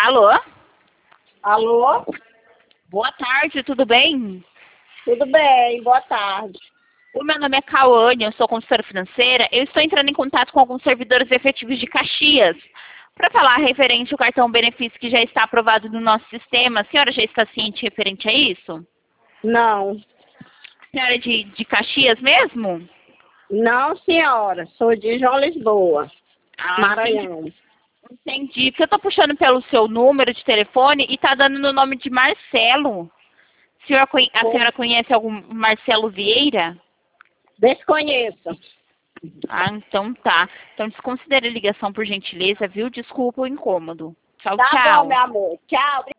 Alô? Alô? Boa tarde, tudo bem? Tudo bem, boa tarde. O meu nome é Cauane, eu sou consultora financeira. Eu estou entrando em contato com alguns servidores efetivos de Caxias para falar referente ao cartão benefício que já está aprovado no nosso sistema. A senhora já está ciente referente a isso? Não. A senhora é de Caxias mesmo? Não, senhora. Sou de João Lisboa, Ah, Maranhão. entendi. Porque eu estou puxando pelo seu número de telefone e está dando no nome de Marcelo. A senhora conhece algum Marcelo Vieira? Desconheço. Ah, então tá. Então desconsidere a ligação por gentileza, viu? Desculpa o incômodo. Tchau, Tá bom, tchau. meu amor. Tchau.